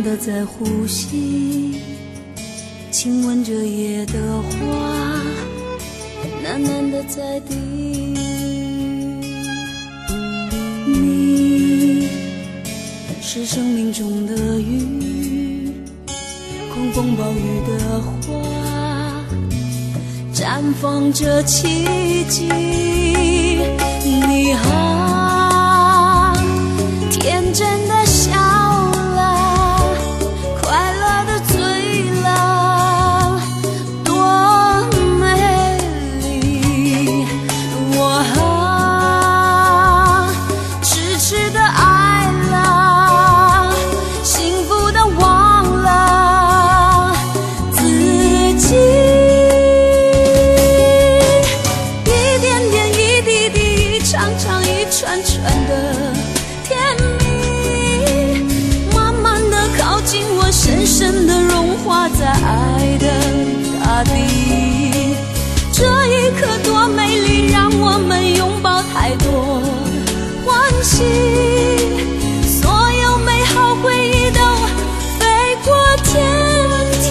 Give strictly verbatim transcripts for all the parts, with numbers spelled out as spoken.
的在呼吸，亲吻着夜的花，喃喃的在滴。你是生命中的雨，狂风暴雨的花，绽放着奇迹。你啊，天真的笑了，快乐的醉了，多美丽。我啊，痴痴的爱了，幸福的忘了自己。一点点一滴滴，一场场一串串的甜蜜，慢慢的靠近我，深深的融化在爱的大地。这一刻多美丽，让我们拥抱太多欢喜，所有美好回忆都飞过天际。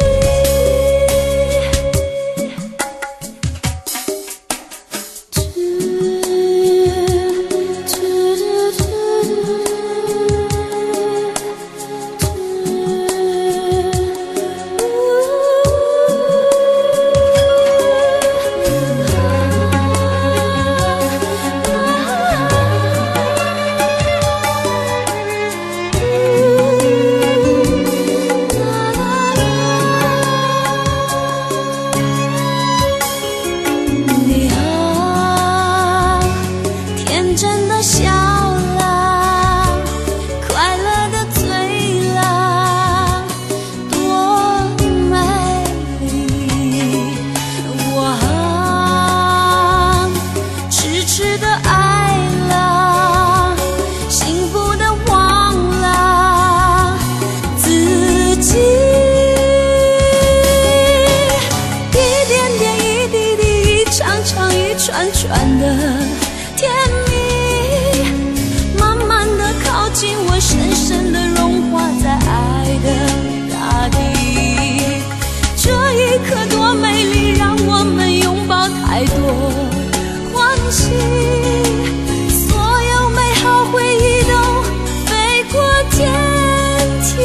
你啊，天真的笑了，快乐的醉了，多美丽。我啊，痴痴的爱了，幸福的忘了自己。一点点一滴滴，一场场一串串的甜蜜，慢慢的靠近我，深深的融化在爱的大地。这一刻多美丽，让我们拥抱太多欢喜，所有美好回忆都飞过天际。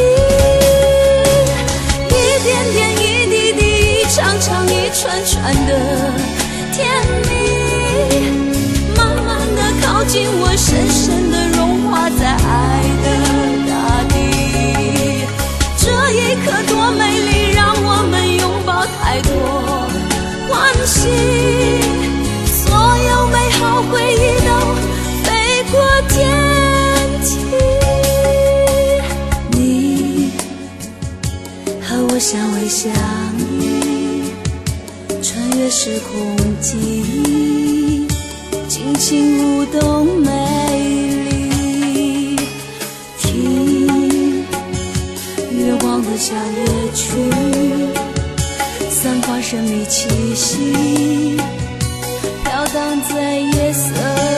一点点一滴滴，一场场一串串的甜蜜，慢慢的靠近我，深深的融化在爱的大地。这一刻多美丽，让我们拥抱太多欢喜，所有美好回忆都飞过天际。你和我相偎相依，穿越时空记忆，尽情舞动美丽。听月光的小夜曲，散发神秘气息，飘荡在夜色